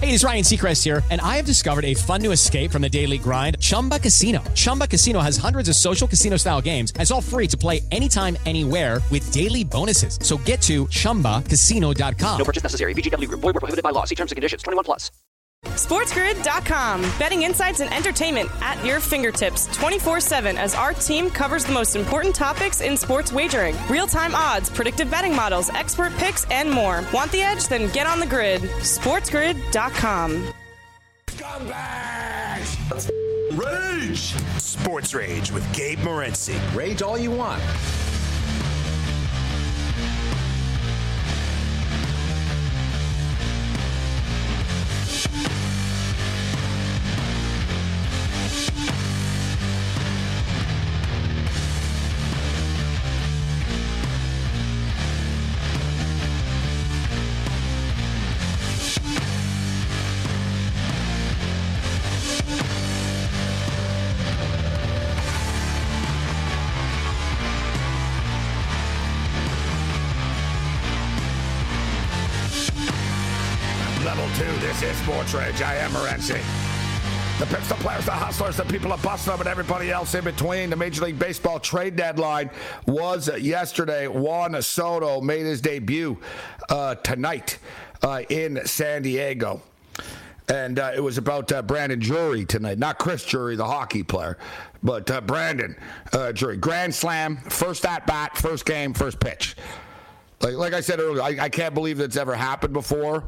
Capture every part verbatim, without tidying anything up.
Hey, it's Ryan Seacrest here, and I have discovered a fun new escape from the daily grind, Chumba Casino. Chumba Casino has hundreds of social casino-style games, and it's all free to play anytime, anywhere with daily bonuses. So get to chumba casino dot com. No purchase necessary. V G W Group. Void where prohibited by law. See terms and conditions. twenty-one plus. SportsGrid dot com. Betting insights and entertainment at your fingertips twenty-four seven as our team covers the most important topics in sports wagering. Real-time odds, predictive betting models, expert picks, and more. Want the edge? Then get on the grid. SportsGrid dot com. Scumbags! Rage! Sports Rage with Gabe Morency. Rage all you want. This is Sports Rage. I am Morency. The picks, the players, the hustlers, the people that bust them, and everybody else in between. The Major League Baseball trade deadline was yesterday. Juan Soto made his debut uh, tonight uh, in San Diego. And uh, it was about uh, Brandon Drury tonight. Not Chris Drury, the hockey player, but uh, Brandon uh, Drury. Grand slam, first at-bat, first game, first pitch. Like, like I said earlier, I, I can't believe that's ever happened before.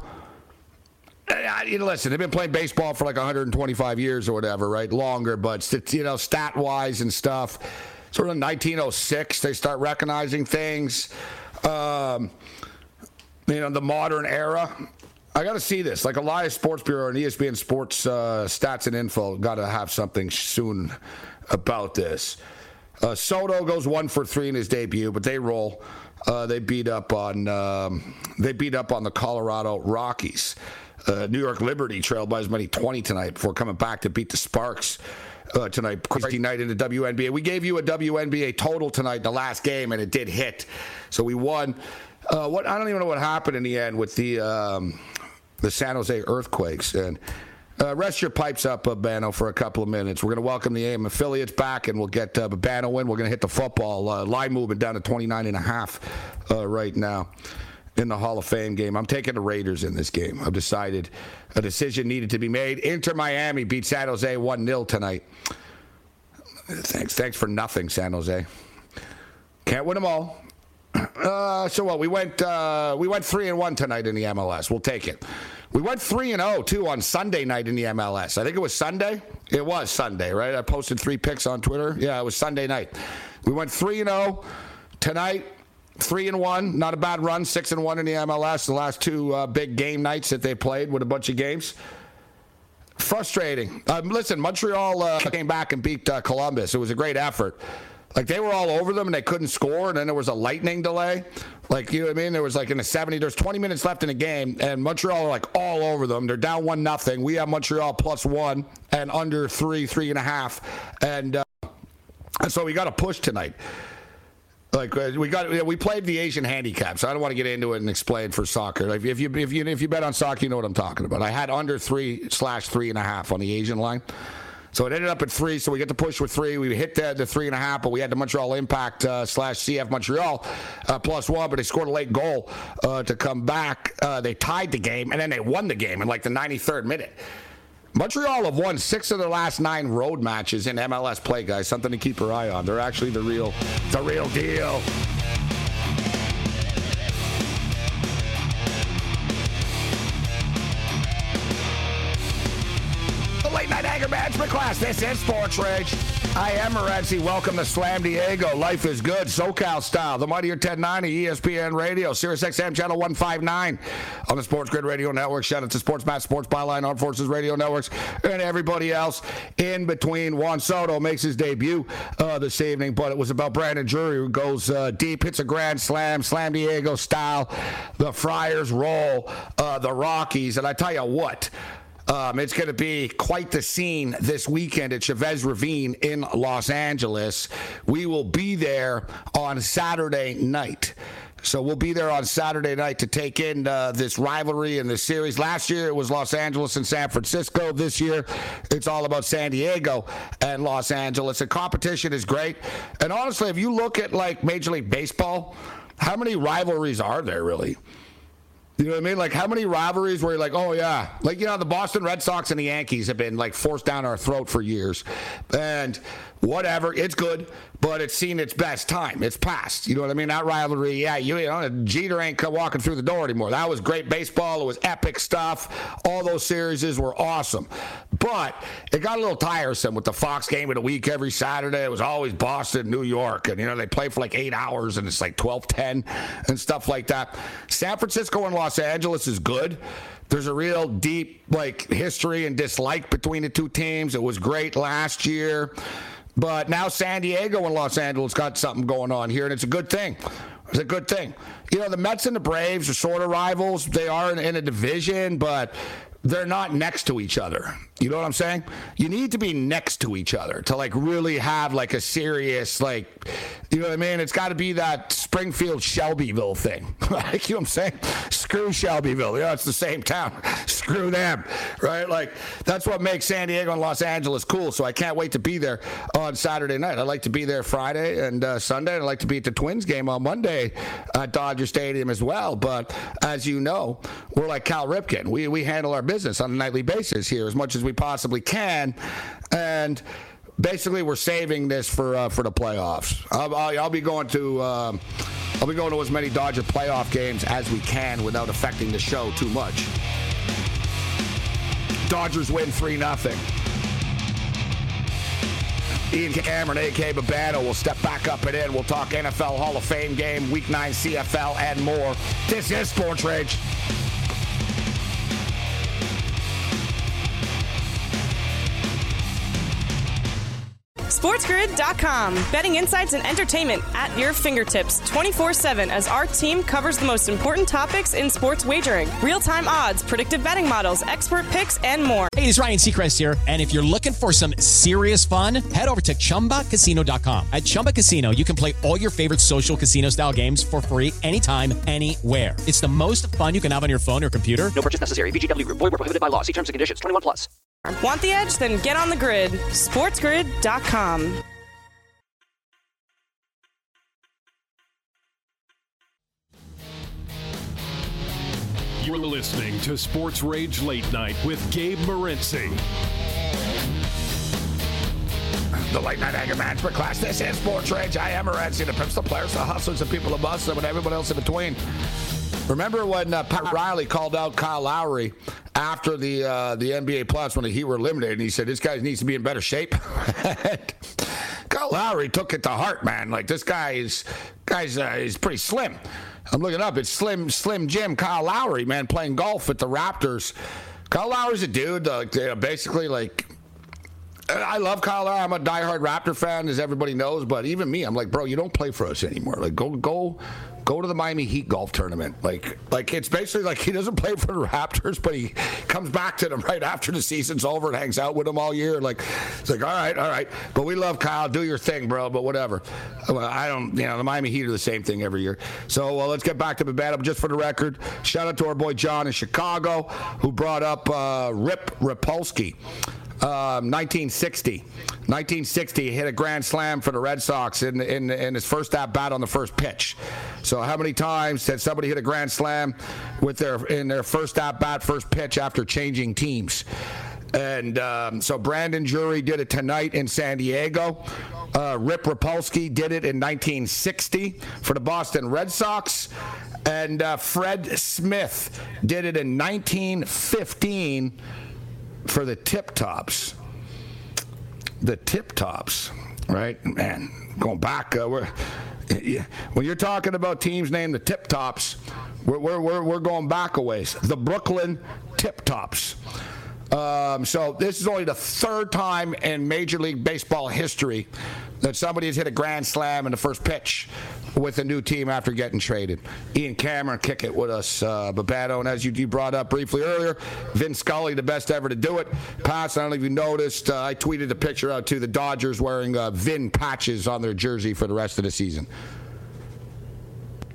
I, you know, listen, they've been playing baseball for like one hundred twenty-five years or whatever, right? Longer, but, you know, stat-wise and stuff. Sort of in nineteen oh six, they start recognizing things. Um, you know, the modern era. I got to see this. Like Elias Sports Bureau and E S P N Sports uh, Stats and Info got to have something soon about this. Uh, Soto goes one for three in his debut, but they roll. Uh, they beat up on um, they beat up on the Colorado Rockies. Uh, New York Liberty trailed by as many twenty tonight before coming back to beat the Sparks uh, tonight. Crazy night in the W N B A. We gave you a W N B A total tonight, the last game, and it did hit. So we won. Uh, what I don't even know what happened in the end with the um, the San Jose Earthquakes. And uh, rest your pipes up, uh, Bano, for a couple of minutes. We're going to welcome the A M affiliates back, and we'll get uh, Bano in. We're going to hit the football. Uh, line movement down to twenty-nine and a half uh, right now in the Hall of Fame game. I'm taking the Raiders in this game. I've decided a decision needed to be made. Inter Miami beat San Jose one nil tonight. Thanks. Thanks for nothing, San Jose. Can't win them all. Uh, so what? We went uh, we went three and one tonight in the M L S. We'll take it. We went three and zero too on Sunday night in the M L S. I think it was Sunday. It was Sunday, right? I posted three picks on Twitter. Yeah, it was Sunday night. We went three and zero tonight. Three and one, not a bad run. Six and one in the M L S. The last two uh, big game nights that they played with a bunch of games. Frustrating. Um, listen, Montreal uh, came back and beat uh, Columbus. It was a great effort. Like, they were all over them and they couldn't score, and then there was a lightning delay. Like, you know what I mean? There was like in the seventy, there's twenty minutes left in the game, and Montreal are like all over them. They're down one nothing. We have Montreal plus one and under three, three and a half, and uh, so we got to push tonight. Like we got, we played the Asian handicap, so I don't want to get into it and explain for soccer. Like if you if you if you bet on soccer, you know what I'm talking about. I had under three slash three and a half on the Asian line, so it ended up at three. So we get to push with three. We hit the, the three and a half, but we had the Montreal Impact uh, slash C F Montreal uh, plus one, but they scored a late goal uh, to come back. Uh, they tied the game, and then they won the game in like the ninety-third minute. Montreal have won six of their last nine road matches in M L S play, guys. Something to keep your eye on. They're actually the real, the real deal. The late night anger management class. This is Sports Rage. I am Morency. Welcome to Slam Diego. Life is good, SoCal style. The Mightier ten ninety, E S P N Radio, Sirius X M Channel one fifty-nine on the Sports Grid Radio Network. Shout out to Sports Match, Sports Byline, Armed Forces Radio Networks, and everybody else in between. Juan Soto makes his debut uh, this evening, but it was about Brandon Drury, who goes uh, deep, hits a grand slam, Slam Diego style. The Friars roll uh, the Rockies, and I tell you what, Um, it's going to be quite the scene this weekend at Chavez Ravine in Los Angeles. We will be there on Saturday night. So we'll be there on Saturday night to take in uh, this rivalry and this series. Last year it was Los Angeles and San Francisco. This year it's all about San Diego and Los Angeles. The competition is great. And honestly, if you look at like Major League Baseball, how many rivalries are there really? You know what I mean? Like, how many rivalries where you're like, oh, yeah. Like, you know, the Boston Red Sox and the Yankees have been, like, forced down our throat for years. And whatever, it's good, but it's seen its best time. It's past. You know what I mean? That rivalry, yeah, you, you know, Jeter ain't walking through the door anymore. That was great baseball. It was epic stuff. All those series were awesome. But it got a little tiresome with the Fox game of the week every Saturday. It was always Boston, New York. And, you know, they play for like eight hours, and it's like twelve ten and stuff like that. San Francisco and Los Angeles is good. There's a real deep, like, history and dislike between the two teams. It was great last year. But now San Diego and Los Angeles got something going on here, and it's a good thing. It's a good thing. You know, the Mets and the Braves are sort of rivals. They are in, in a division, but they're not next to each other. You know what I'm saying? You need to be next to each other to, like, really have, like, a serious, like, you know what I mean? It's got to be that Springfield-Shelbyville thing. Like, you know what I'm saying? Screw Shelbyville. You know, it's the same town. Screw them, right? Like, that's what makes San Diego and Los Angeles cool, so I can't wait to be there on Saturday night. I'd like to be there Friday and uh, Sunday. I'd like to be at the Twins game on Monday at Dodger Stadium as well. But as you know, we're like Cal Ripken. We, we handle our business on a nightly basis here as much as we possibly can, and basically we're saving this for uh, for the playoffs. I'll, I'll, I'll be going to um, I'll be going to as many Dodger playoff games as we can without affecting the show too much. Dodgers win three nothing. Ian Cameron, A K Babano, will step back up and in. We'll talk N F L Hall of Fame game, Week nine C F L, and more. This is Sports Rage. SportsGrid dot com. Betting insights and entertainment at your fingertips twenty-four seven as our team covers the most important topics in sports wagering. Real-time odds, predictive betting models, expert picks, and more. Hey, it's Ryan Seacrest here. And if you're looking for some serious fun, head over to Chumba Casino dot com. At Chumba Casino, you can play all your favorite social casino-style games for free anytime, anywhere. It's the most fun you can have on your phone or computer. No purchase necessary. V G W Group. Void where prohibited by law. See terms and conditions. twenty-one plus. Want the edge? Then get on the grid. SportsGrid dot com. You're listening to Sports Rage Late Night with Gabe Morency. The Late Night Anger Management Class. This is Sports Rage. I am Morency. The pimps, the players, the hustlers, the people of us, and everyone else in between. Remember when uh, Pat Riley called out Kyle Lowry after the uh, the N B A playoffs when the Heat were eliminated, and he said, this guy needs to be in better shape? Kyle Lowry took it to heart, man. Like, this guy is guy's uh, is pretty slim. I'm looking up. It's Slim Slim Jim Kyle Lowry, man, playing golf with the Raptors. Kyle Lowry's a dude, uh, basically, like, I love Kyle Lowry. I'm a diehard Raptor fan, as everybody knows. But even me, I'm like, bro, you don't play for us anymore. Like, go, go, go to the Miami Heat golf tournament. Like, like it's basically like he doesn't play for the Raptors, but he comes back to them right after the season's over and hangs out with them all year. Like, it's like, all right, all right. But we love Kyle. Do your thing, bro. But whatever. I don't, you know, the Miami Heat are the same thing every year. So uh, let's get back to the battle. Just for the record, shout out to our boy John in Chicago, who brought up uh, Rip Rapolsky. Um, nineteen sixty. nineteen sixty, hit a grand slam for the Red Sox in, in, in his first at-bat on the first pitch. So how many times did somebody hit a grand slam with their in their first at-bat, first pitch after changing teams? And um, so Brandon Drury did it tonight in San Diego. Uh, Rip Rapolsky did it in nineteen sixty for the Boston Red Sox. And uh, Fred Smith did it in nineteen fifteen for the Tip Tops. The Tip Tops, right? Man, going back, uh, we're, yeah, when you're talking about teams named the Tip Tops, we're, we're, we're, we're going back a ways. The Brooklyn Tip Tops. Um, so this is only the third time in Major League Baseball history that somebody has hit a grand slam in the first pitch with a new team after getting traded. Ian Cameron kick it with us, uh, Babano, and as you, you brought up briefly earlier, Vin Scully, the best ever to do it. Pass, I don't know if you noticed, uh, I tweeted a picture out to the Dodgers wearing uh, Vin patches on their jersey for the rest of the season.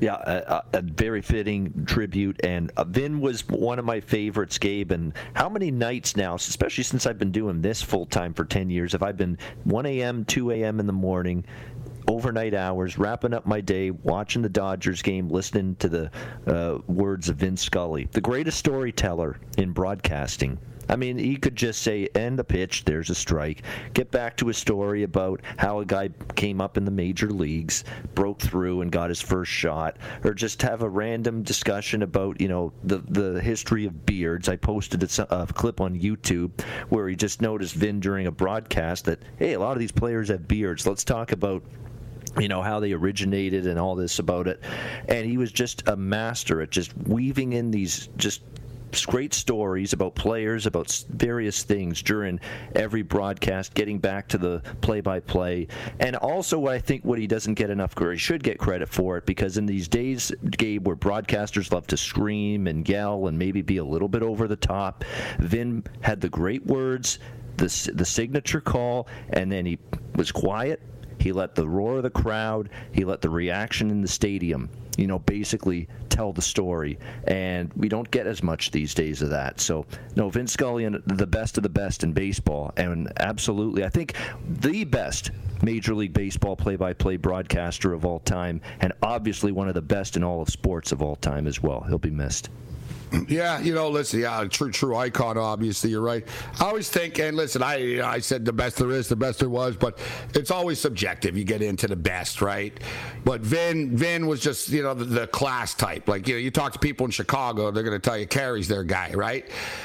Yeah, a, a very fitting tribute, and uh, Vin was one of my favorites, Gabe. And how many nights now, especially since I've been doing this full time for ten years, have I been one a.m., two a.m. in the morning, overnight hours, wrapping up my day, watching the Dodgers game, listening to the uh, words of Vin Scully, the greatest storyteller in broadcasting. I mean, he could just say, end the pitch, there's a strike, get back to a story about how a guy came up in the major leagues, broke through and got his first shot, or just have a random discussion about, you know, the, the history of beards. I posted a, a clip on YouTube where he just noticed Vin during a broadcast that, hey, a lot of these players have beards. Let's talk about, you know, how they originated and all this about it. And he was just a master at just weaving in these just great stories about players, about various things during every broadcast, getting back to the play-by-play. And also, I think what he doesn't get enough, or he should get credit for it, because in these days, Gabe, where broadcasters love to scream and yell and maybe be a little bit over the top, Vin had the great words, the, the signature call, and then he was quiet. He let the roar of the crowd, he let the reaction in the stadium, you know, basically tell the story. And we don't get as much these days of that. So, no, Vince Scully, the best of the best in baseball. And absolutely, I think the best Major League Baseball play-by-play broadcaster of all time. And obviously one of the best in all of sports of all time as well. He'll be missed. Yeah, you know, listen, yeah, true, true icon, obviously, you're right. I always think, and listen, I I said the best there is, the best there was, but it's always subjective. You get into the best, right? But Vin, Vin was just, you know, the, the class type. Like, you know, you talk to people in Chicago, they're going to tell you Carey's their guy, right?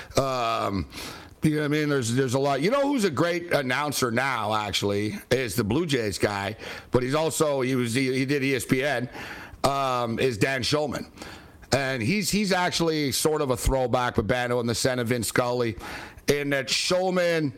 Um, you know what I mean? There's there's a lot. You know who's a great announcer now, actually, is the Blue Jays guy, but he's also, he was he, he did E S P N, um, is Dan Shulman. And he's he's actually sort of a throwback, Babano, in the sense of Vince Scully, in that Shulman,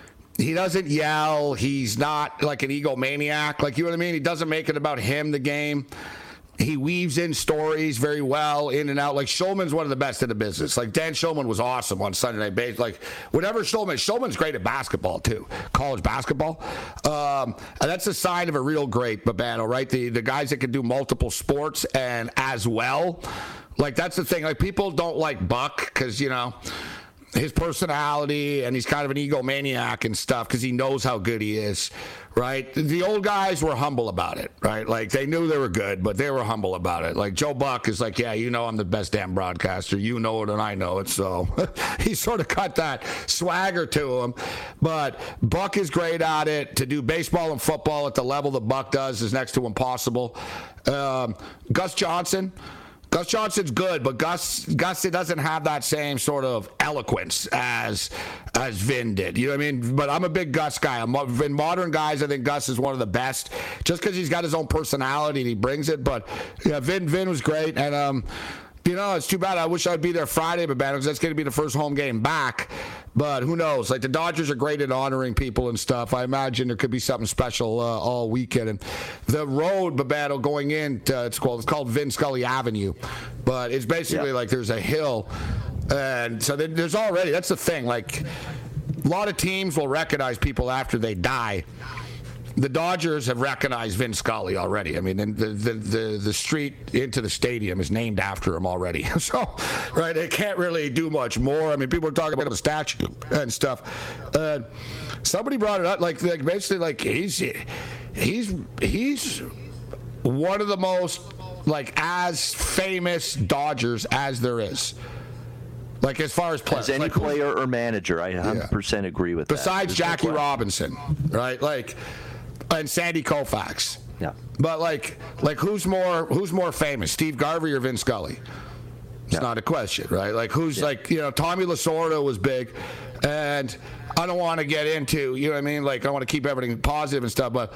he doesn't yell. He's not like an egomaniac. Like, you know what I mean? He doesn't make it about him, the game. He weaves in stories very well, in and out. Like, Shulman's one of the best in the business. Like, Dan Shulman was awesome on Sunday Night Baseball. Like, whatever Shulman, Shulman's great at basketball, too. College basketball. Um, and that's a sign of a real great Babano, right? The, the guys that can do multiple sports and as well. Like, that's the thing. Like, people don't like Buck because, you know, his personality, and he's kind of an egomaniac and stuff because he knows how good he is, right? The old guys were humble about it, right? Like, they knew they were good, but they were humble about it. Like, Joe Buck is like, yeah, you know I'm the best damn broadcaster. You know it and I know it. So he sort of got that swagger to him. But Buck is great at it. To do baseball and football at the level that Buck does is next to impossible. Um, Gus Johnson. Gus Johnson's good, but Gus Gus doesn't have that same sort of eloquence as as Vin did. You know what I mean? But I'm a big Gus guy. I'm, in modern guys, I think Gus is one of the best, just because he's got his own personality and he brings it. But yeah, Vin Vin was great, and um, you know, it's too bad. I wish I'd be there Friday, but because that's going to be the first home game back. But who knows? Like, the Dodgers are great at honoring people and stuff. I imagine there could be something special uh, all weekend. And the road, Babano, going in, to, it's called it's called Vin Scully Avenue. But it's basically yeah. like there's a hill. And so there's already, that's the thing. Like, a lot of teams will recognize people after they die. The Dodgers have recognized Vin Scully already. I mean, the, the the the street into the stadium is named after him already. So, right, they can't really do much more. I mean, people are talking about the statue and stuff. Uh, somebody brought it up, like, like basically, like he's he's he's one of the most, like, as famous Dodgers as there is. Like, as far as players. As any like, player or manager, I one hundred percent yeah. agree with Besides that. Besides Jackie Robinson, right? Like, and Sandy Koufax. Yeah. But, like, like who's more who's more famous, Steve Garvey or Vin Scully? It's yeah. not a question, right? Like, who's, yeah. like, you know, Tommy Lasorda was big. And I don't want to get into, you know what I mean? Like, I want to keep everything positive and stuff, but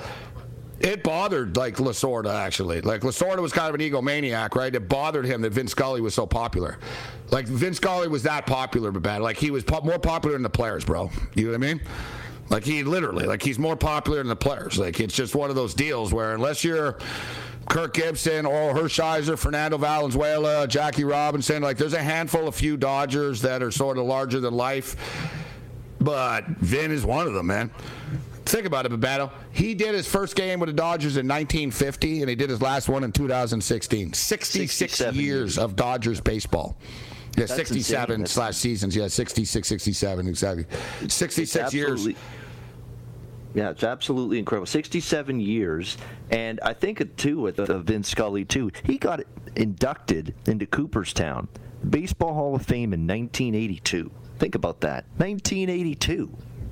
it bothered, like, Lasorda, actually. Like, Lasorda was kind of an egomaniac, right? It bothered him that Vin Scully was so popular. Like, Vin Scully was that popular, but bad. Like, he was po- more popular than the players, bro. You know what I mean? Like, he literally, like, he's more popular than the players. Like, it's just one of those deals where unless you're Kirk Gibson, Oral Hershiser, Fernando Valenzuela, Jackie Robinson, like, there's a handful of few Dodgers that are sort of larger than life. But Vin is one of them, man. think about it, Babano. He did his first game with the Dodgers in nineteen fifty, and he did his last one in two thousand sixteen. sixty-six years, years of Dodgers baseball. Yeah, That's sixty-seven insane. slash seasons. Yeah, sixty-six, sixty-seven, exactly. sixty-six years. Yeah, it's absolutely incredible. sixty-seven years, and I think, too, with uh, Vince Scully, too, he got inducted into Cooperstown Baseball Hall of Fame in nineteen eighty-two. Think about that. nineteen eighty-two.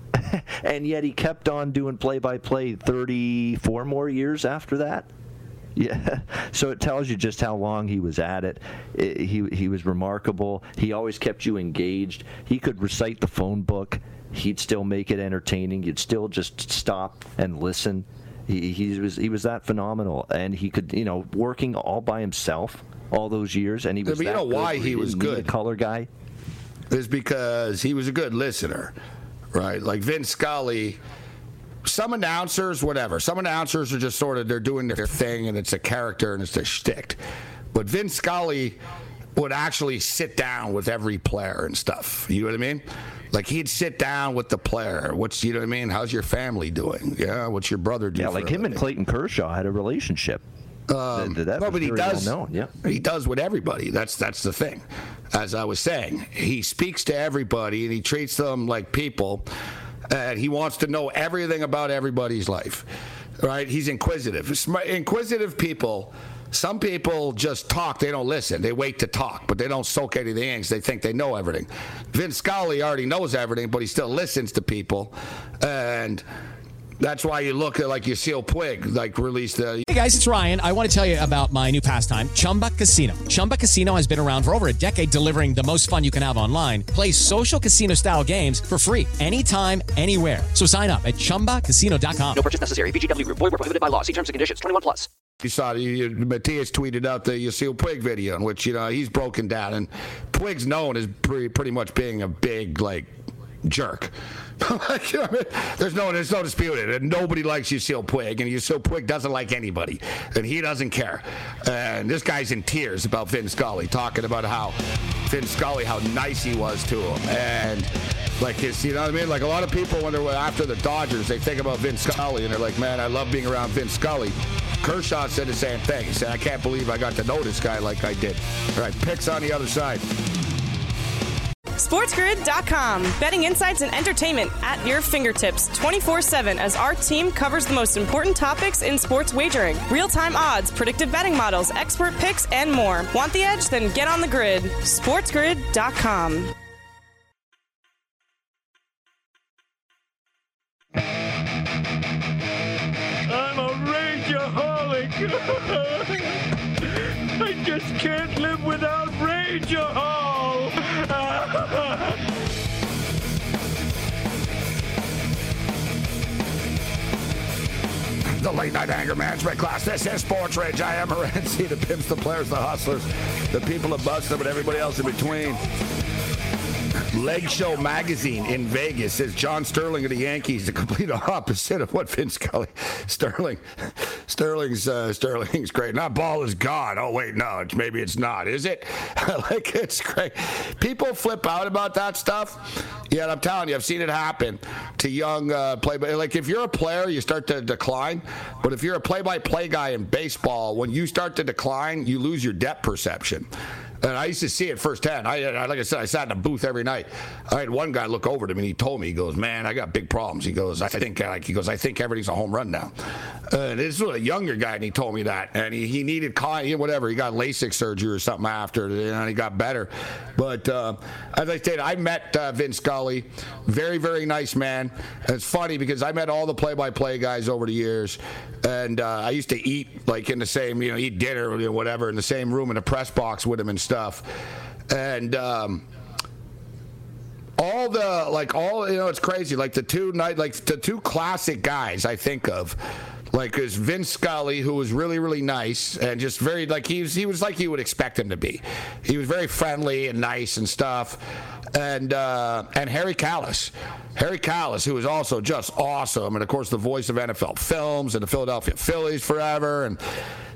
And yet he kept on doing play-by-play thirty-four more years after that. Yeah, so it tells you just how long he was at it. it. He he was remarkable. He always kept you engaged. He could recite the phone book. He'd still make it entertaining. You'd still just stop and listen. He he was he was that phenomenal, and he could you know working all by himself all those years, and he was. But you that know why good. he was good? A color guy is because he was a good listener, right? Like Vince Scully. Some announcers, whatever. Some announcers are just sort of, they're doing their thing, and it's a character, and it's their shtick. But Vince Scully would actually sit down with every player and stuff. You know what I mean? Like, he'd sit down with the player. What's, you know what I mean? How's your family doing? Yeah, what's your brother doing? Yeah, like him and Clayton Kershaw had a relationship. Um, that, that no, but he does. Well known. Yeah. He does with everybody. That's that's the thing. As I was saying, he speaks to everybody, and he treats them like people. And he wants to know everything about everybody's life, right? He's inquisitive. Inquisitive people, some people just talk. They don't listen. They wait to talk, but they don't soak anything in because they think they know everything. Vince Scully already knows everything, but he still listens to people. And that's why you look at, like, Yasiel Puig, like, released the... Hey, guys, it's Ryan. I want to tell you about my new pastime, Chumba Casino. Chumba Casino has been around for over a decade, delivering the most fun you can have online. Play social casino-style games for free anytime, anywhere. So sign up at chumba casino dot com. No purchase necessary. V G W. Void where prohibited by law. See terms and conditions. twenty-one plus. You saw, you, Matthias tweeted out the Yasiel Puig video in which, you know, he's broken down. And Puig's known as pretty, pretty much being a big, like, jerk. Like, you know, there's no there's no disputing it. Nobody likes Yasiel Puig, and Yasiel Puig doesn't like anybody, and he doesn't care. And this guy's in tears about Vince Scully, talking about how Vince Scully, how nice he was to him, and like his, you know what I mean? Like, a lot of people, when they're after the Dodgers, they think about Vince Scully, and they're like, man, I love being around Vince Scully. Kershaw said the same thing. He said, I can't believe I got to know this guy like I did. All right, picks on the other side. SportsGrid dot com. Betting insights and entertainment at your fingertips twenty-four seven as our team covers the most important topics in sports wagering. Real-time odds, predictive betting models, expert picks, and more. Want the edge? Then get on the grid. SportsGrid dot com. I'm a rageaholic. I just can't live without Rageahol. The late night anger management class. This is Sports Rage. I am Morency, the pimps, the players, the hustlers, the people that bust them, and everybody else in between. Leg Show Magazine in Vegas says John Sterling of the Yankees, the complete opposite of what Vince Scully. Sterling, Sterling's uh, Sterling's great. Not ball is gone. Oh wait, no, it's, maybe it's not. Is it? Like, it's great. People flip out about that stuff. Yeah, I'm telling you, I've seen it happen to young uh, play. Like, if you're a player, you start to decline. But if you're a play-by-play guy in baseball, when you start to decline, you lose your depth perception. And I used to see it firsthand. I, I, like I said, I sat in a booth every night. I had one guy look over to me, and he told me, he goes, man, I got big problems. He goes, I think, like, he goes, I think everything's a home run now. Uh, and this was a younger guy, and he told me that. And he, he needed, whatever, he got LASIK surgery or something after, and he got better. But uh, as I said, I met uh, Vince Scully. Very, very nice man. And it's funny because I met all the play-by-play guys over the years. And uh, I used to eat, like, in the same, you know, eat dinner or whatever in the same room in the press box with him and stuff. And um, all the, like, all, you know, it's crazy. Like, the two night, like, the two classic guys I think of, like, is Vince Scully, who was really, really nice and just very, like, he was, he was like you would expect him to be. He was very friendly and nice and stuff. And uh, and Harry Kalas. Harry Kalas, who was also just awesome. And, of course, the voice of N F L Films and the Philadelphia Phillies forever. And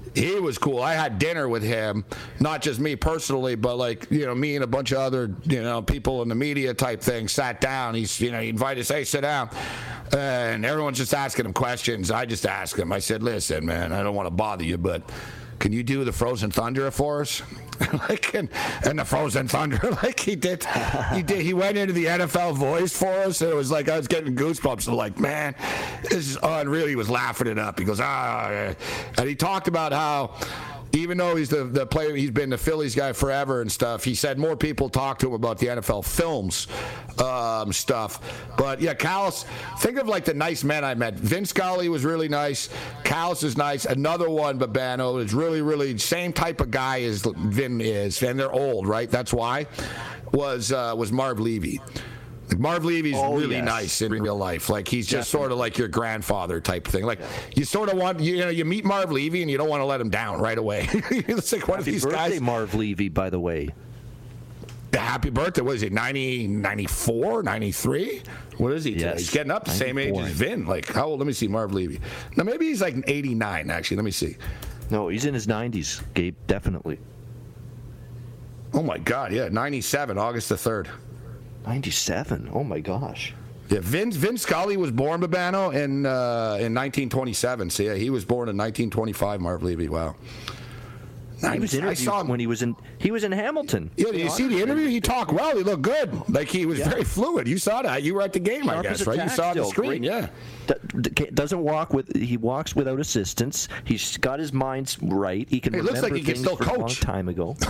He was cool. I had dinner with him, not just me personally, but like, you know, me and a bunch of other, you know, people in the media type thing sat down. He's, you know, he invited us, hey, sit down. And everyone's just asking him questions. I just asked him, I said, listen, man, I don't want to bother you, but can you do the Frozen Thunder for us? like, and, and the Frozen Thunder, like he did, he did. He went into the N F L voice for us. And it was like I was getting goosebumps. I'm like, man, this is unreal. He was laughing it up. He goes, ah, and he talked about how, even though he's the, the player, he's been the Phillies guy forever and stuff, he said more people talk to him about the N F L films um, stuff. But, yeah, Callis, think of, like, the nice men I met. Vin Scully was really nice. Callis is nice. Another one, Babano, is really, really same type of guy as Vin is. And they're old, right? That's why, was, uh, was Marv Levy. Like Marv Levy's oh, really yes. nice in real life. Like he's just Definitely. sort of like your grandfather type thing. Like yeah. you sort of want you know you meet Marv Levy and you don't want to let him down right away. It's like one Happy of these birthday, guys. Marv Levy, by the way. Happy birthday. What is he? ninety, ninety-four, ninety-three? What is he today? Yes. He's getting up the same age as Vin. Like how old? Let me see. Marv Levy. Now maybe he's like eighty-nine. Actually, let me see. No, he's in his nineties. Gabe, definitely. Oh my God! Yeah, ninety-seven, August the third. ninety-seven. Oh my gosh. Yeah, Vin Vin Scully was born Babano in uh, in nineteen twenty-seven. So yeah, he was born in nineteen twenty-five. Marv Levy. Wow. He was interviewed I saw him when he was in he was in Hamilton. Yeah, did you see the interview? He talked well. He looked good. Like he was yeah. very fluid. You saw that. You were at the game, Sharp I guess, right? You saw the screen. Great. Yeah. Doesn't walk with. He walks without assistance. He's got his mind right. He can it remember looks like he things can still from coach. a long time ago.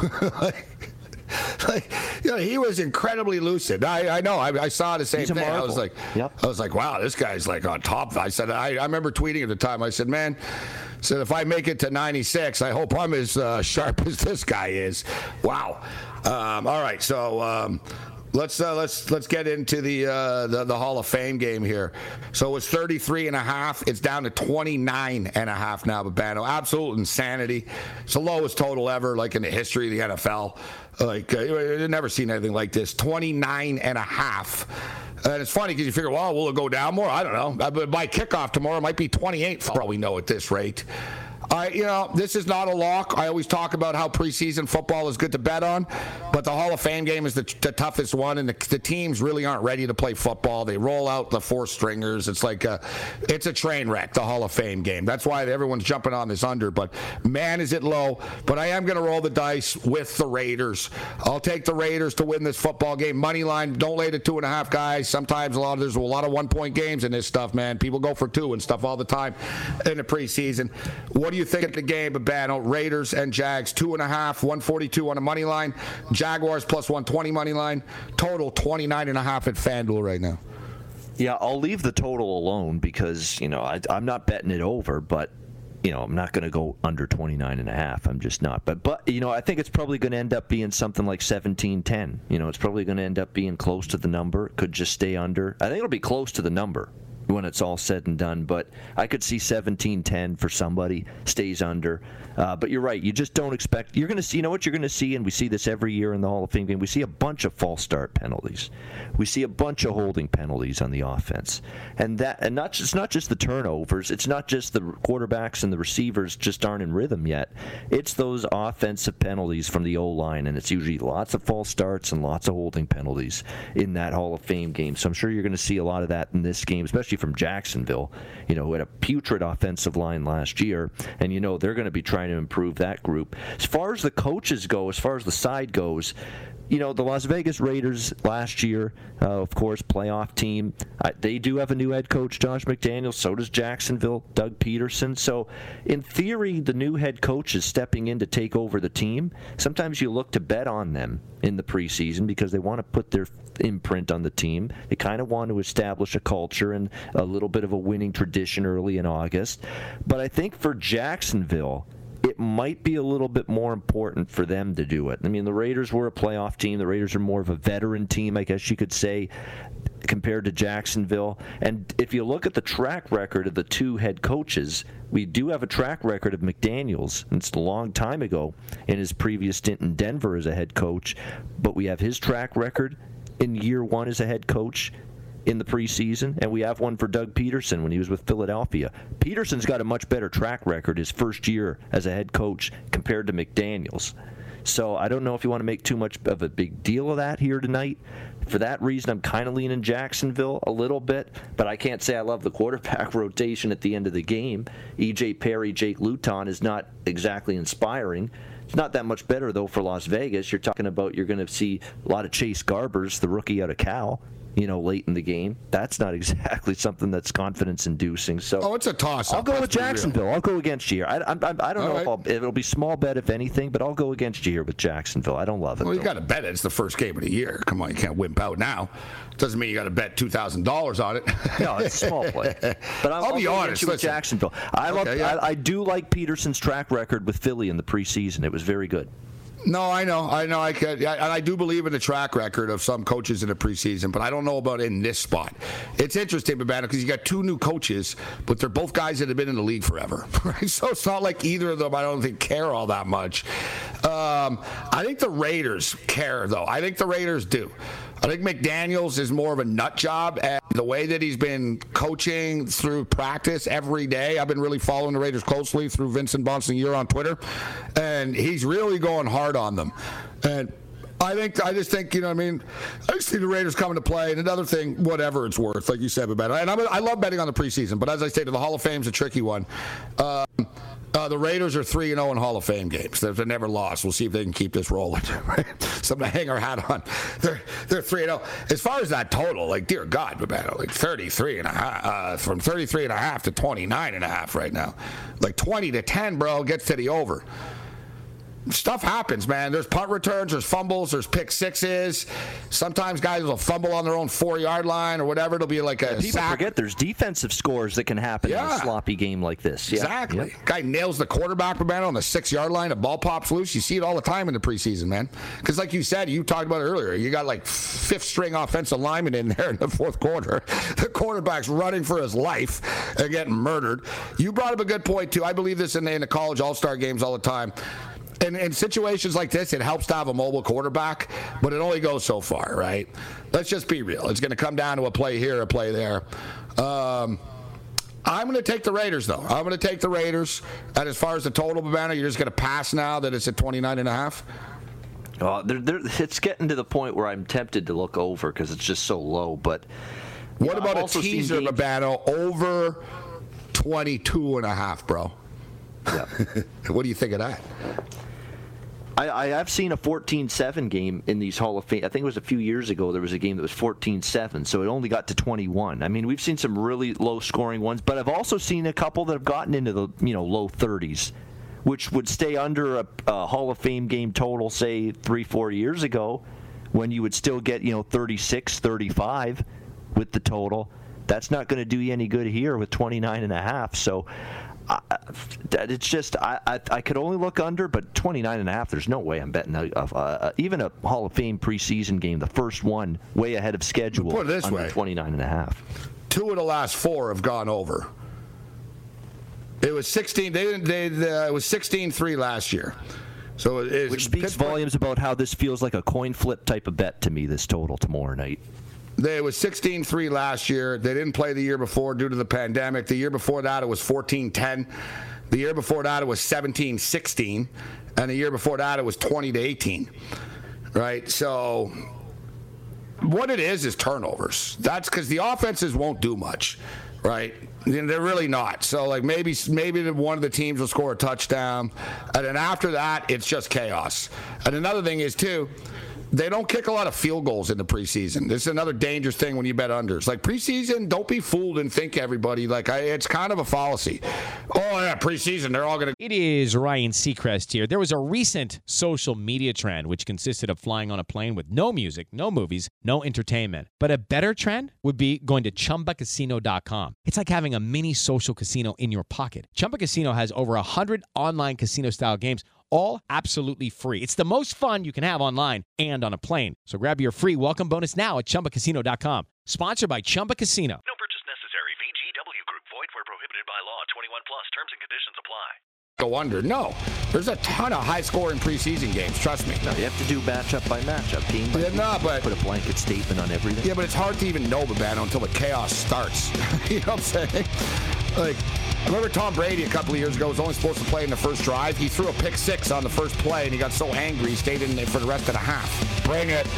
Like, you know, he was incredibly lucid. I, I know. I, I saw the same He's thing. I was like, yep. I was like, wow, this guy's like on top. I said, I, I remember tweeting at the time. I said, man, said if I make it to ninety-six, I hope I'm as uh, sharp as this guy is. Wow. Um, all right, so. Um, Let's uh, let's let's get into the, uh, the the Hall of Fame game here. So it's thirty-three and a half. It's down to twenty-nine and a half now, Babano. Absolute insanity. It's the lowest total ever, like in the history of the N F L. Like uh, I've never seen anything like this. twenty-nine and a half. And it's funny because you figure, well, will it go down more? I don't know. But by kickoff tomorrow, it might be twenty-eight for all we know at this rate. I, you know, this is not a lock. I always talk about how preseason football is good to bet on, but the Hall of Fame game is the, the toughest one, and the, the teams really aren't ready to play football. They roll out the four stringers. It's like a, it's a train wreck, the Hall of Fame game. That's why everyone's jumping on this under, but man, is it low. But I am going to roll the dice with the Raiders. I'll take the Raiders to win this football game. Money line, don't lay to two and a half guys. Sometimes a lot of, there's a lot of one-point games in this stuff, man. People go for two and stuff all the time in the preseason. What do you you think of the game, Babano? Raiders and Jags, two and a half, one forty-two on the money line. Jaguars plus one twenty money line. Total twenty-nine and a half at FanDuel right now. Yeah, I'll leave the total alone because, you know, I, I'm not betting it over, but, you know, I'm not going to go under twenty-nine and a half. I'm just not. But, but you know, I think it's probably going to end up being something like seventeen ten. You know, it's probably going to end up being close to the number. It could just stay under. I think it'll be close to the number when it's all said and done, but I could see seventeen ten for somebody, stays under. Uh, but you're right, you just don't expect, you're going to see, you know what you're going to see, and we see this every year in the Hall of Fame game, we see a bunch of false start penalties. We see a bunch of holding penalties on the offense. And that, and not just, it's not just the turnovers, it's not just the quarterbacks and the receivers just aren't in rhythm yet. It's those offensive penalties from the O-line, and it's usually lots of false starts and lots of holding penalties in that Hall of Fame game. So I'm sure you're going to see a lot of that in this game, especially from Jacksonville, you know, who had a putrid offensive line last year, and you know they're going to be trying to improve that group. As far as the coaches go, as far as the side goes, you know, the Las Vegas Raiders last year, uh, of course, playoff team. Uh, they do have a new head coach, Josh McDaniels. So does Jacksonville, Doug Peterson. So, in theory, the new head coach is stepping in to take over the team. Sometimes you look to bet on them in the preseason because they want to put their imprint on the team. They kind of want to establish a culture and a little bit of a winning tradition early in August. But I think for Jacksonville, it might be a little bit more important for them to do it. I mean, the Raiders were a playoff team. The Raiders are more of a veteran team, I guess you could say, compared to Jacksonville. And if you look at the track record of the two head coaches, we do have a track record of McDaniels. It's a long time ago in his previous stint in Denver as a head coach. But we have his track record in year one as a head coach in the preseason, and we have one for Doug Peterson when he was with Philadelphia. Peterson's got a much better track record his first year as a head coach compared to McDaniels. So I don't know if you want to make too much of a big deal of that here tonight. For that reason, I'm kind of leaning Jacksonville a little bit, but I can't say I love the quarterback rotation at the end of the game. E J Perry, Jake Luton is not exactly inspiring. It's not that much better, though, for Las Vegas. You're talking about you're going to see a lot of Chase Garbers, the rookie out of Cal, you know, late in the game. That's not exactly something that's confidence-inducing. So, oh, it's a toss-up. I'll go with Jacksonville. I'll go against you here. I, I, I don't All know right. if I'll, it'll be small bet, if anything, but I'll go against you here with Jacksonville. I don't love it. Well, you though. got to bet it. It's the first game of the year. Come on, you can't wimp out now. Doesn't mean you got to bet two thousand dollars on it. No, it's a small play. But I'll, I'll be go honest, against you with listen. Jacksonville. I, love, Okay, yeah. I, I do like Peterson's track record with Philly in the preseason. It was very good. No, I know, I know, I can, I, and I do believe in the track record of some coaches in the preseason, but I don't know about in this spot. It's interesting, Babano, because you got two new coaches, but they're both guys that have been in the league forever, right? So it's not like either of them, I don't think, care all that much. Um, I think the Raiders care, though. I think the Raiders do. I think McDaniels is more of a nut job, and the way that he's been coaching through practice every day, I've been really following the Raiders closely through Vincent Bonsignore on Twitter, and he's really going hard on them. And I think, I just think, you know what I mean, I just see the Raiders coming to play, and another thing, whatever it's worth, like you said, but and I'm, I love betting on the preseason, but as I stated, the Hall of Fame's a tricky one. Um, Uh, the Raiders are three and oh in Hall of Fame games. They've never lost. We'll see if they can keep this rolling. Right? Something to hang our hat on. They're they're three and oh. As far as that total, like, dear God, Babano, like thirty-three and a half, uh, from thirty-three and a half to twenty-nine and a half right now. Like twenty to ten, bro, gets to the over. Stuff happens, man. There's punt returns, there's fumbles, there's pick sixes. Sometimes guys will fumble on their own four-yard line or whatever. It'll be like a People sack. forget there's defensive scores that can happen Yeah. in a sloppy game like this. Yeah. Exactly. Yep. Guy nails the quarterback, man, on the six-yard line. A ball pops loose. You see it all the time in the preseason, man. Because like you said, you talked about it earlier, you got like fifth-string offensive lineman in there in the fourth quarter. The quarterback's running for his life and getting murdered. You brought up a good point, too. I believe this in the, in the college all-star games all the time. And in situations like this, it helps to have a mobile quarterback, but it only goes so far, right? Let's just be real. It's going to come down to a play here, a play there. Um, I'm going to take the Raiders, though. I'm going to take the Raiders. And as far as the total, Babano, you're just going to pass now that it's at twenty-nine and a half? Uh, they're, they're, it's getting to the point where I'm tempted to look over because it's just so low. But What yeah, about I've a also seen teaser, games- Babano, over twenty-two and a half, bro? Yeah. What do you think of that? I, I have seen a fourteen seven game in these Hall of Fame. I think it was a few years ago. There was a game that was fourteen seven, so it only got to twenty-one. I mean, we've seen some really low-scoring ones, but I've also seen a couple that have gotten into the you know low thirties, which would stay under a, a Hall of Fame game total, say three, four years ago, when you would still get you know thirty-six, thirty-five with the total. That's not going to do you any good here with twenty-nine and a half. So. I, it's just I, I I could only look under, but twenty-nine and a half. There's no way I'm betting a, a, a, even a Hall of Fame preseason game, the first one, way ahead of schedule. Put it this under way. twenty-nine and a half. Two of the last four have gone over. It was sixteen. They didn't. They uh, it was sixteen three last year. So it is, Which speaks Pittsburgh, volumes about how this feels like a coin flip type of bet to me. This total tomorrow night. They, it was sixteen three last year. They didn't play the year before due to the pandemic. The year before that, it was fourteen ten. The year before that, it was seventeen sixteen. And the year before that, it was twenty to eighteen. Right? So what it is is turnovers. That's because the offenses won't do much. Right? They're really not. So, like, maybe maybe one of the teams will score a touchdown. And then after that, it's just chaos. And another thing is, too, they don't kick a lot of field goals in the preseason. This is another dangerous thing when you bet unders. Like, preseason, don't be fooled and think everybody, like, I, it's kind of a fallacy. Oh, yeah, preseason, they're all going to. It is Ryan Seacrest here. There was a recent social media trend which consisted of flying on a plane with no music, no movies, no entertainment. But a better trend would be going to Chumba Casino dot com. It's like having a mini social casino in your pocket. Chumba Casino has over one hundred online casino-style games, all absolutely free. It's the most fun you can have online and on a plane. So grab your free welcome bonus now at Chumba Casino dot com. Sponsored by Chumba Casino. No purchase necessary. V G W Group. Void where prohibited by law. twenty-one plus. Terms and conditions apply. Go under. No. There's a ton of high-scoring preseason games. Trust me. No, you have to do matchup by matchup. Game by yeah, game. no, but put a blanket statement on everything. Yeah, but it's hard to even know Babano until the chaos starts. You know what I'm saying? Like, I remember Tom Brady a couple of years ago was only supposed to play in the first drive. He threw a pick six on the first play, and he got so angry he stayed in there for the rest of the half. Bring it.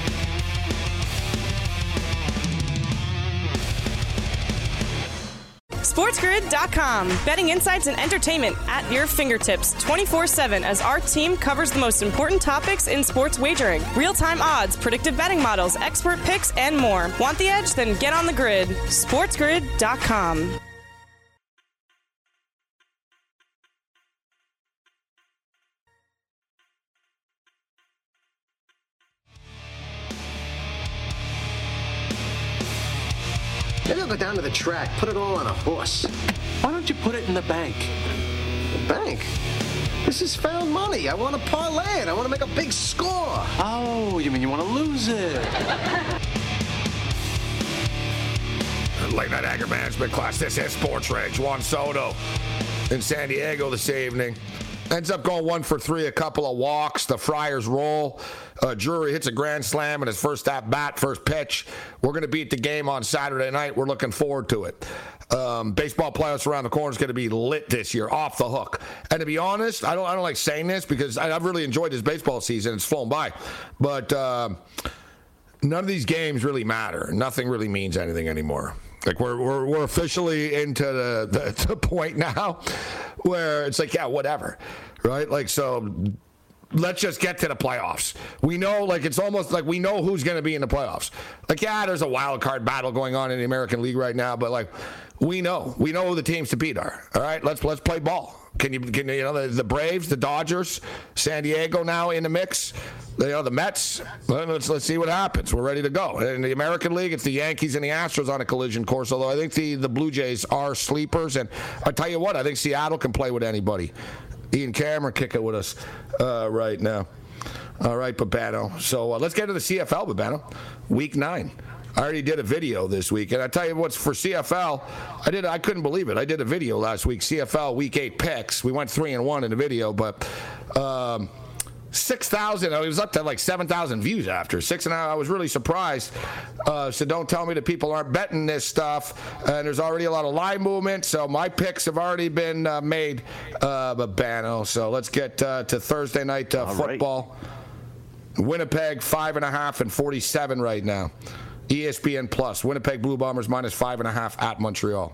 SportsGrid dot com. Betting insights and entertainment at your fingertips twenty-four seven as our team covers the most important topics in sports wagering. Real-time odds, predictive betting models, expert picks, and more. Want the edge? Then get on the grid. SportsGrid dot com. Maybe I'll go down to the track, put it all on a horse. Why don't you put it in the bank? The bank? This is found money. I want to parlay it. I want to make a big score. Oh, you mean you want to lose it? Late night anger management class. This is Sports Rage. Juan Soto in San Diego this evening. Ends up going one for three, a couple of walks. The Friars roll. Uh, Drury hits a grand slam in his first at bat, first pitch. We're going to beat the game on Saturday night. We're looking forward to it. Um, baseball playoffs around the corner is going to be lit this year, off the hook. And to be honest, I don't, I don't like saying this because I, I've really enjoyed this baseball season. It's flown by, but uh, none of these games really matter. Nothing really means anything anymore. Like we're we're we're officially into the, the, the point now where it's like, yeah, whatever, right? Like, so let's just get to the playoffs. We know, like, it's almost like we know who's going to be in the playoffs. Like, yeah, there's a wild card battle going on in the American League right now, but like, we know, we know who the teams to beat are. All right, let's let's play ball. Can you can you know the, the Braves, the Dodgers, San Diego now in the mix? You know, the Mets. Let's let's see what happens. We're ready to go. In the American League, it's the Yankees and the Astros on a collision course. Although I think the, the Blue Jays are sleepers, and I tell you what, I think Seattle can play with anybody. Ian Cameron kicking with us uh, right now. All right, Babano. So uh, let's get to the C F L, Babano. Week nine. I already did a video this week, and I tell you what's for C F L. I did. I couldn't believe it. I did a video last week. C F L Week Eight picks. We went three and one in the video, but. Um, Six thousand. It was up to like seven thousand views after six and a half. I was really surprised. Uh, so don't tell me that people aren't betting this stuff. And there's already a lot of line movement. So my picks have already been uh, made. Uh, Babano. So let's get uh, to Thursday night uh, football. Right. Winnipeg five and a half and forty-seven right now. E S P N Plus. Winnipeg Blue Bombers minus five and a half at Montreal.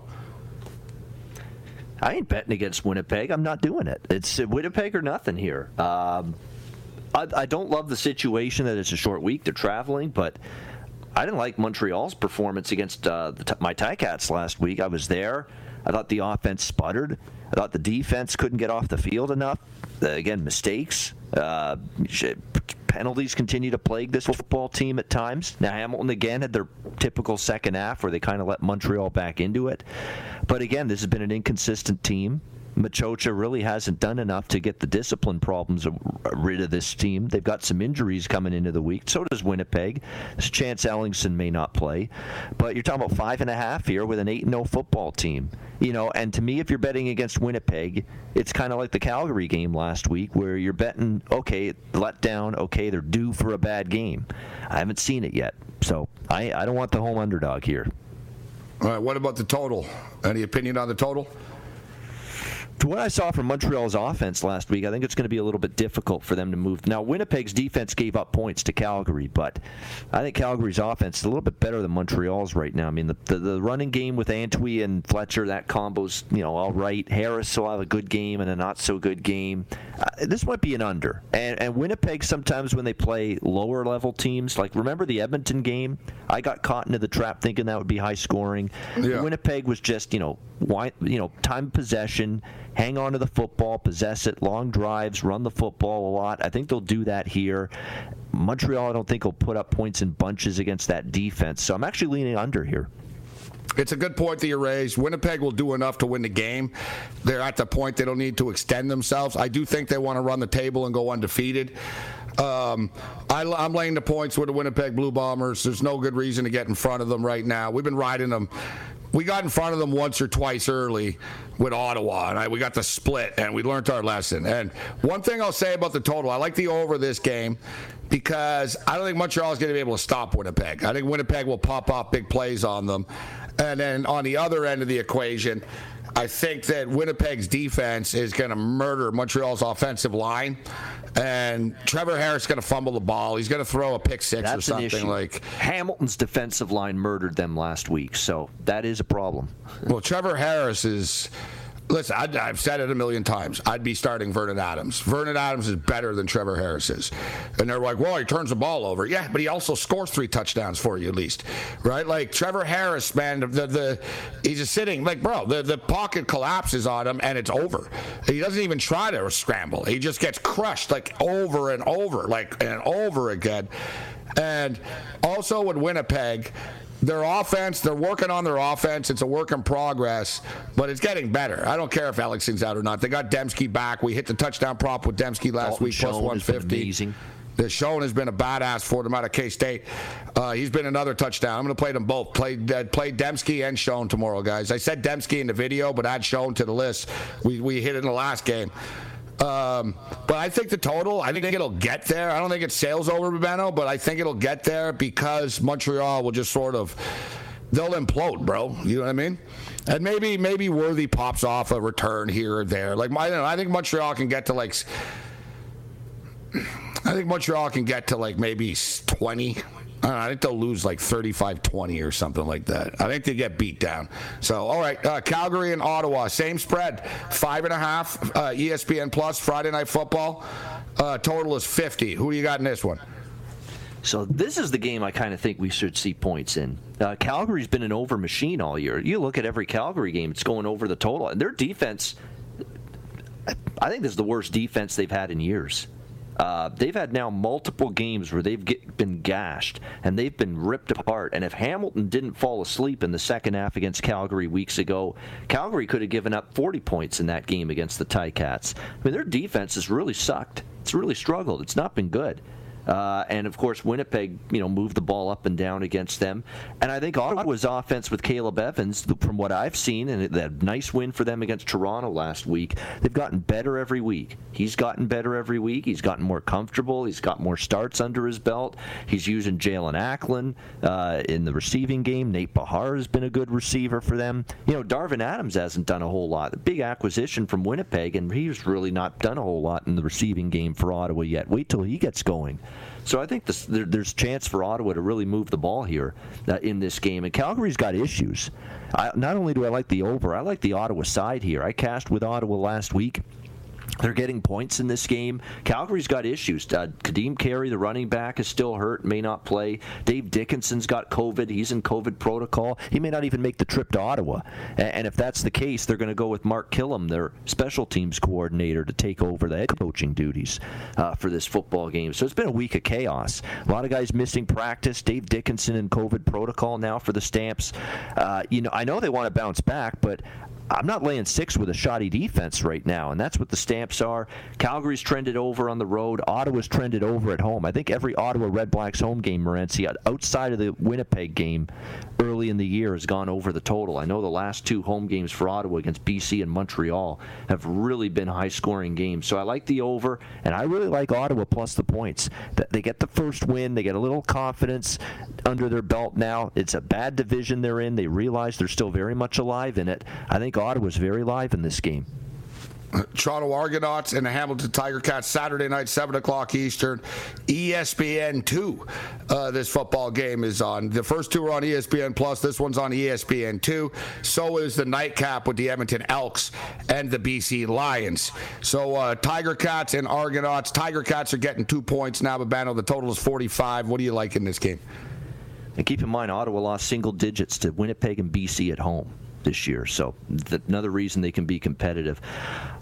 I ain't betting against Winnipeg. I'm not doing it. It's Winnipeg or nothing here. Um, I, I don't love the situation that it's a short week. They're traveling, but I didn't like Montreal's performance against uh, the, my Ticats last week. I was there. I thought the offense sputtered. I thought the defense couldn't get off the field enough. Uh, again, mistakes. Uh, penalties continue to plague this football team at times. Now, Hamilton, again, had their typical second half where they kind of let Montreal back into it. But, again, this has been an inconsistent team. Machocha really hasn't done enough to get the discipline problems rid of this team. They've got some injuries coming into the week. So does Winnipeg. There's a chance Ellingson may not play. But you're talking about five and a half here with an eight and oh football team. You know, and to me, if you're betting against Winnipeg, it's kind of like the Calgary game last week where you're betting, okay, let down, okay, they're due for a bad game. I haven't seen it yet. So I, I don't want the home underdog here. All right, what about the total? Any opinion on the total? To what I saw from Montreal's offense last week, I think it's going to be a little bit difficult for them to move. Now, Winnipeg's defense gave up points to Calgary, but I think Calgary's offense is a little bit better than Montreal's right now. I mean, the the, the running game with Antwi and Fletcher, that combo's, you know, all right. Harris will have a good game and a not-so-good game. Uh, this might be an under. And, and Winnipeg, sometimes when they play lower-level teams, like remember the Edmonton game? I got caught into the trap thinking that would be high-scoring. Yeah. Winnipeg was just, you know, why, you know, time possession, hang on to the football, possess it, long drives, run the football a lot. I think they'll do that here. Montreal, I don't think will put up points in bunches against that defense. So I'm actually leaning under here. It's a good point that you raised. Winnipeg will do enough to win the game. They're at the point they don't need to extend themselves. I do think they want to run the table and go undefeated. Um, I, I'm laying the points with the Winnipeg Blue Bombers. There's no good reason to get in front of them right now. We've been riding them we got in front of them once or twice early with Ottawa, and I, we got the split, and we learned our lesson. And one thing I'll say about the total, I like the over this game because I don't think Montreal is going to be able to stop Winnipeg. I think Winnipeg will pop off big plays on them. And then on the other end of the equation, I think that Winnipeg's defense is going to murder Montreal's offensive line. And Trevor Harris is going to fumble the ball. He's going to throw a pick six That's or something. An issue. Like Hamilton's defensive line murdered them last week, so that is a problem. Well, Trevor Harris is... Listen, I'd, I've said it a million times. I'd be starting Vernon Adams. Vernon Adams is better than Trevor Harris is. And they're like, well, he turns the ball over. Yeah, but he also scores three touchdowns for you at least, right? Like Trevor Harris, man, the the he's just sitting, like, bro, the, the pocket collapses on him and it's over. He doesn't even try to scramble. He just gets crushed like over and over, like and over again. And also with Winnipeg, their offense, they're working on their offense. It's a work in progress, but it's getting better. I don't care if Alexing's out or not. They got Dembski back. We hit the touchdown prop with Dembski last Dalton week, Schoen plus one fifty. Amazing. The Schoen has been a badass for them out of K-State. Uh, he's been another touchdown. I'm going to play them both. Play, uh, play Dembski and Schoen tomorrow, guys. I said Dembski in the video, but add Schoen to the list. We, we hit it in the last game. Um, but I think the total, I think it'll get there. I don't think it sails over Benno, but I think it'll get there because Montreal will just sort of, they'll implode, bro. You know what I mean? And maybe maybe Worthy pops off a return here or there. Like I don't know, I think Montreal can get to like, I think Montreal can get to like maybe twenty. I, don't know, I think they'll lose like thirty-five twenty or something like that. I think they get beat down. So, all right, uh, Calgary and Ottawa, same spread, five and a half, uh, E S P N Plus, Friday Night Football. Uh, total is fifty. Who do you got in this one? So this is the game I kind of think we should see points in. Uh, Calgary's been an over machine all year. You look at every Calgary game, it's going over the total. And their defense, I think this is the worst defense they've had in years. Uh, they've had now multiple games where they've get, been gashed and they've been ripped apart. And if Hamilton didn't fall asleep in the second half against Calgary weeks ago, Calgary could have given up forty points in that game against the Ticats. I mean, their defense has really sucked. It's really struggled. It's not been good. Uh, and, of course, Winnipeg, you know, moved the ball up and down against them. And I think Ottawa's offense with Caleb Evans, from what I've seen, and that nice win for them against Toronto last week, they've gotten better every week. He's gotten better every week. He's gotten more comfortable. He's got more starts under his belt. He's using Jalen Acklin uh, in the receiving game. Nate Bahar has been a good receiver for them. You know, Darvin Adams hasn't done a whole lot. A big acquisition from Winnipeg, and he's really not done a whole lot in the receiving game for Ottawa yet. Wait till he gets going. So I think this, there, there's a chance for Ottawa to really move the ball here uh, in this game. And Calgary's got issues. I, not only do I like the over, I like the Ottawa side here. I cashed with Ottawa last week. They're getting points in this game. Calgary's got issues. Uh, Kadeem Carey, the running back, is still hurt, may not play. Dave Dickinson's got COVID. He's in COVID protocol. He may not even make the trip to Ottawa. And, and if that's the case, they're going to go with Mark Killam, their special teams coordinator, to take over the head coaching duties uh, for this football game. So it's been a week of chaos. A lot of guys missing practice. Dave Dickinson in COVID protocol now for the Stamps. Uh, you know, I know they want to bounce back, but I'm not laying six with a shoddy defense right now, and that's what the Stamps are. Calgary's trended over on the road. Ottawa's trended over at home. I think every Ottawa Red Blacks home game, Morency, outside of the Winnipeg game early in the year, has gone over the total. I know the last two home games for Ottawa against B C and Montreal have really been high-scoring games. So I like the over, and I really like Ottawa plus the points. They get the first win. They get a little confidence under their belt now. It's a bad division they're in. They realize they're still very much alive in it. I think Ottawa's very live in this game. Toronto Argonauts and the Hamilton Tiger Cats, Saturday night, seven o'clock Eastern. E S P N two, uh, this football game is on. The first two are on E S P N Plus. This one's on E S P N two. So is the nightcap with the Edmonton Elks and the B C Lions. So uh, Tiger Cats and Argonauts. Tiger Cats are getting two points now, Babano. The total is forty-five. What do you like in this game? And keep in mind, Ottawa lost single digits to Winnipeg and B C at home this year, so th- another reason they can be competitive.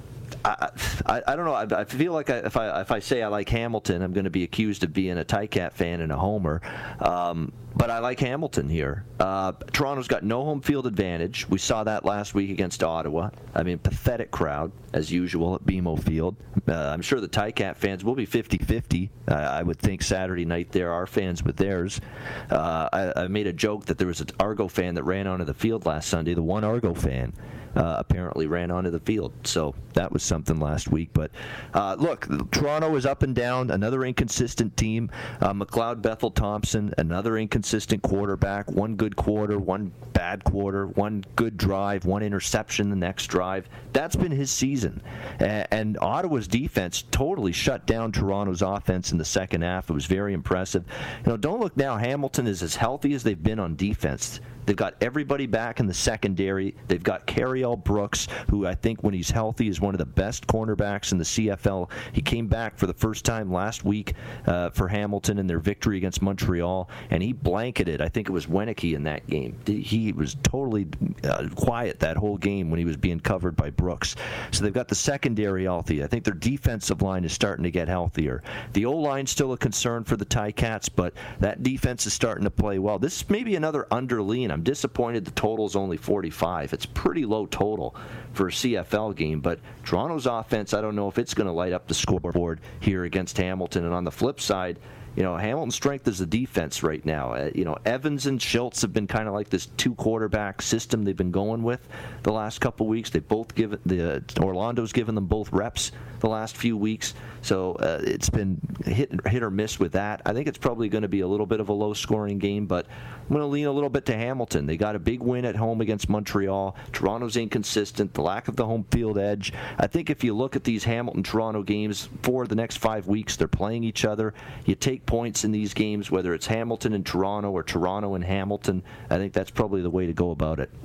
I, I, I don't know. I, I feel like I, if I if I say I like Hamilton, I'm going to be accused of being a Ticat fan and a homer. Um, but I like Hamilton here. Uh, Toronto's got no home field advantage. We saw that last week against Ottawa. I mean, pathetic crowd, as usual, at B M O Field. Uh, I'm sure the Ticat fans will be fifty-fifty. Uh, I would think Saturday night there are fans with theirs. Uh, I, I made a joke that there was an Argo fan that ran onto the field last Sunday, the one Argo fan. Uh, apparently ran onto the field. So that was something last week. But uh, look, Toronto is up and down. Another inconsistent team. Uh, McLeod Bethel Thompson, another inconsistent quarterback. One good quarter, one bad quarter, one good drive, one interception the next drive. That's been his season. And, and Ottawa's defense totally shut down Toronto's offense in the second half. It was very impressive. You know, don't look now. Hamilton is as healthy as they've been on defense. They've got everybody back in the secondary. They've got Cariel Brooks, who I think when he's healthy is one of the best cornerbacks in the C F L. He came back for the first time last week uh, for Hamilton in their victory against Montreal, and he blanketed, I think it was Wenicky in that game. He was totally uh, quiet that whole game when he was being covered by Brooks. So they've got the secondary healthy. I think their defensive line is starting to get healthier. The O-line's still a concern for the Ticats, but that defense is starting to play well. This may be another under lean. I'm disappointed the total is only forty-five. It's pretty low total for a C F L game, but Toronto's offense, I don't know if it's going to light up the scoreboard here against Hamilton. And on the flip side, you know, Hamilton's strength is the defense right now. Uh, you know, Evans and Schultz have been kind of like this two-quarterback system they've been going with the last couple weeks. They both given the uh, Orlando's given them both reps the last few weeks, so uh, it's been hit hit or miss with that. I think it's probably going to be a little bit of a low-scoring game, but I'm going to lean a little bit to Hamilton. They got a big win at home against Montreal. Toronto's inconsistent, the lack of the home field edge. I think if you look at these Hamilton-Toronto games for the next five weeks, they're playing each other. You take points in these games, whether it's Hamilton and Toronto or Toronto and Hamilton. I think that's probably the way to go about it.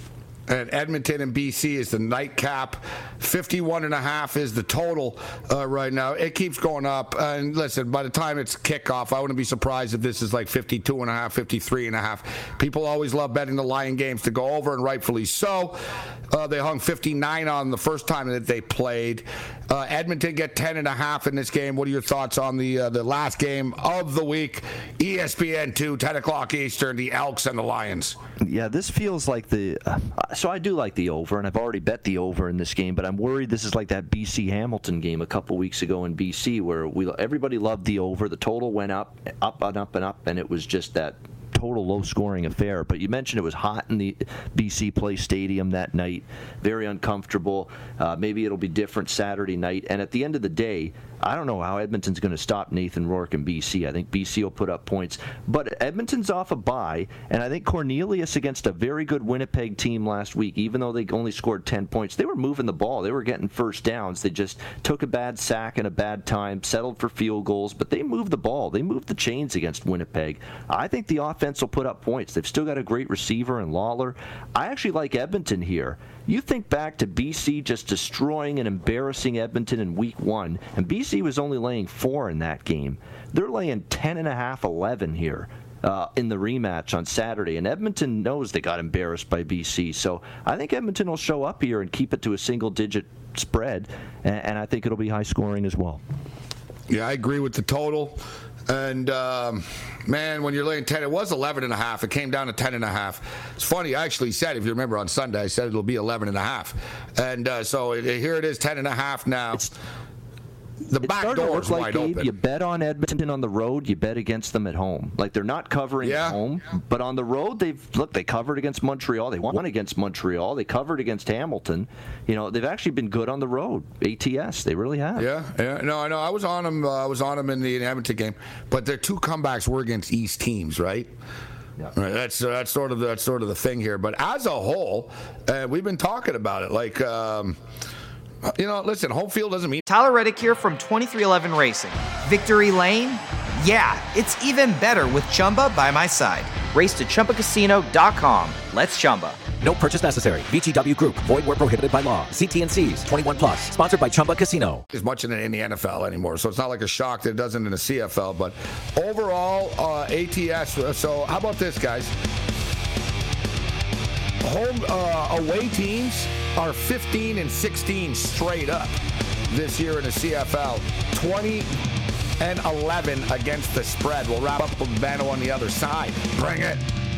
And Edmonton and B C is the nightcap. fifty-one and a half is the total uh, right now. It keeps going up. And listen, by the time it's kickoff, I wouldn't be surprised if this is like fifty-two and a half, fifty-three and a half. People always love betting the Lion games to go over, and rightfully so. Uh, they hung fifty-nine on the first time that they played. Uh, Edmonton get ten and a half in this game. What are your thoughts on the uh, the last game of the week? E S P N two, ten o'clock Eastern, the Elks and the Lions. Yeah, this feels like the uh, so I do like the over, and I've already bet the over in this game, but I'm worried this is like that B C Hamilton game a couple weeks ago in B C where we everybody loved the over. The total went up, up and up and up, and it was just that total low-scoring affair. But you mentioned it was hot in the B C Place Stadium that night, very uncomfortable. Uh, maybe it'll be different Saturday night. And at the end of the day, I don't know how Edmonton's going to stop Nathan Rourke and B C. I think B C will put up points. But Edmonton's off a bye, and I think Cornelius against a very good Winnipeg team last week, even though they only scored ten points, they were moving the ball. They were getting first downs. They just took a bad sack and a bad time, settled for field goals, but they moved the ball. They moved the chains against Winnipeg. I think the offense will put up points. They've still got a great receiver in Lawler. I actually like Edmonton here. You think back to B C just destroying and embarrassing Edmonton in week one, and B C was only laying four in that game. They're laying ten and a half, eleven here uh, in the rematch on Saturday, and Edmonton knows they got embarrassed by B C. So I think Edmonton will show up here and keep it to a single-digit spread, and, and I think it'll be high scoring as well. Yeah, I agree with the total. And, um, man, when you're laying ten, it was eleven and a half. It came down to ten and a half. It's funny. I actually said, if you remember on Sunday, I said it'll be eleven and a half. And uh, so it, here it is, ten and a half now. It's, the back door is like, wide Gabe, open. You bet on Edmonton on the road, you bet against them at home. Like, they're not covering yeah. at home, but on the road, they've look, they covered against Montreal. They won against Montreal. They covered against Hamilton. You know, they've actually been good on the road. A T S, they really have. Yeah, yeah. No, I know. I was on them. Uh, I was on them in the Edmonton game, but their two comebacks were against East teams, right? Yeah. Right, that's uh, that's sort of the, that's sort of the thing here. But as a whole, uh, we've been talking about it. Like, um, you know, listen, home field doesn't mean. Tyler Reddick here from twenty-three eleven Racing. Victory Lane? Yeah, it's even better with Chumba by my side. Race to Chumba Casino dot com. Let's Chumba. No purchase necessary. V G W Group. Void where prohibited by law. See T N Cs. twenty-one plus. Sponsored by Chumba Casino. As much in, in the N F L anymore, so it's not like a shock that it doesn't in the C F L. But overall, uh, A T S. So how about this, guys? Home uh, away teams are fifteen and sixteen straight up this year in the C F L. twenty and eleven against the spread. We'll wrap up with Bano on the other side. Bring it.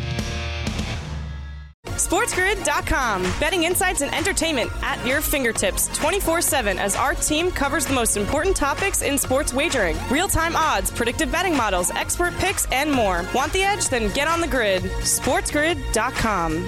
SportsGrid dot com. Betting insights and entertainment at your fingertips twenty-four seven as our team covers the most important topics in sports wagering. Real-time odds, predictive betting models, expert picks, and more. Want the edge? Then get on the grid. SportsGrid dot com.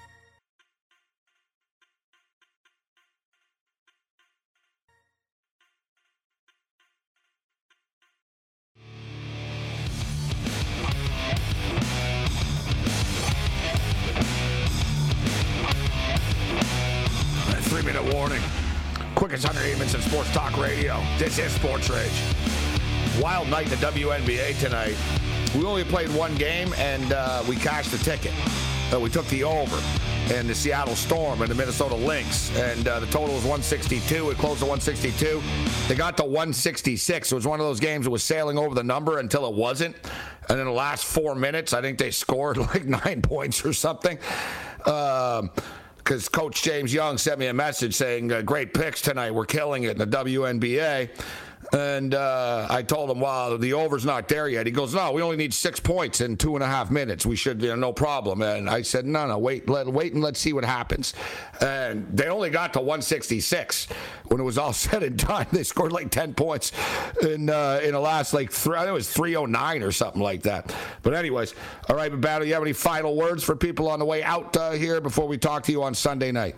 Three-minute warning. Quickest one hundred eight minutes of sports talk radio. This is Sports Rage. Wild night in the W N B A tonight. We only played one game, and uh, we cashed the ticket. Uh, we took the over in the Seattle Storm and the Minnesota Lynx, and uh, the total was one sixty-two. It closed to one sixty-two. They got to one sixty-six. It was one of those games that was sailing over the number until it wasn't. And in the last four minutes, I think they scored like nine points or something. Um... Because Coach James Young sent me a message saying, uh, great picks tonight. We're killing it in the W N B A. And uh, I told him, well, the over's not there yet. He goes, no, we only need six points in two and a half minutes. We should, you know, no problem. And I said, no, no, wait, let, wait and let's see what happens. And they only got to one sixty-six. When it was all said and done, they scored like ten points in uh, in the last, like, th- I think it was three oh nine or something like that. But anyways, all right, Battle, you have any final words for people on the way out uh, here before we talk to you on Sunday night?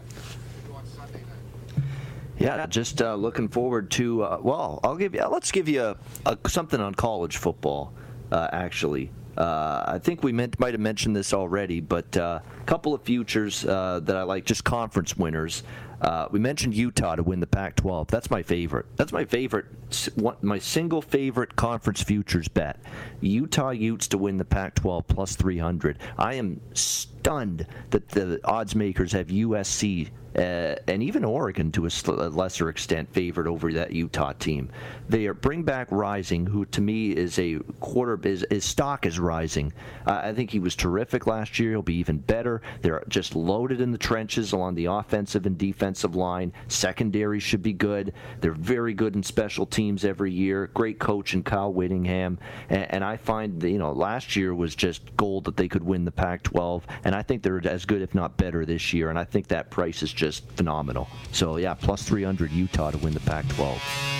Yeah, just uh, looking forward to. Uh, well, I'll give you. Let's give you a, a, something on college football. Uh, actually, uh, I think we meant, might have mentioned this already, but a uh, couple of futures uh, that I like, just conference winners. Uh, we mentioned Utah to win the Pac twelve. That's my favorite. That's my favorite. My single favorite conference futures bet. Utah Utes to win the Pac twelve plus three hundred. I am stunned that the odds makers have U S C uh, and even Oregon to a lesser extent favored over that Utah team. They are bring back Rising, who to me is a quarter. His, his stock is rising. Uh, I think he was terrific last year. He'll be even better. They're just loaded in the trenches along the offensive and defensive line. Secondary should be good. They're very good in special teams every year. Great coach in Kyle Whittingham. And, and I find that, you know, last year was just gold that they could win the Pac twelve. And I think they're as good, if not better, this year. And I think that price is just phenomenal. So, yeah, plus three hundred Utah to win the Pac twelve.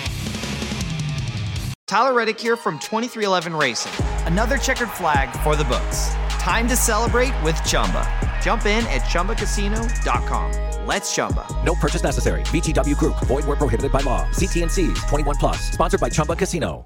Tyler Reddick here from twenty-three eleven Racing. Another checkered flag for the books. Time to celebrate with Chumba. Jump in at Chumba Casino dot com. Let's Chumba. No purchase necessary. V G W Group. Void where prohibited by law. See T and C's. twenty-one plus. Sponsored by Chumba Casino.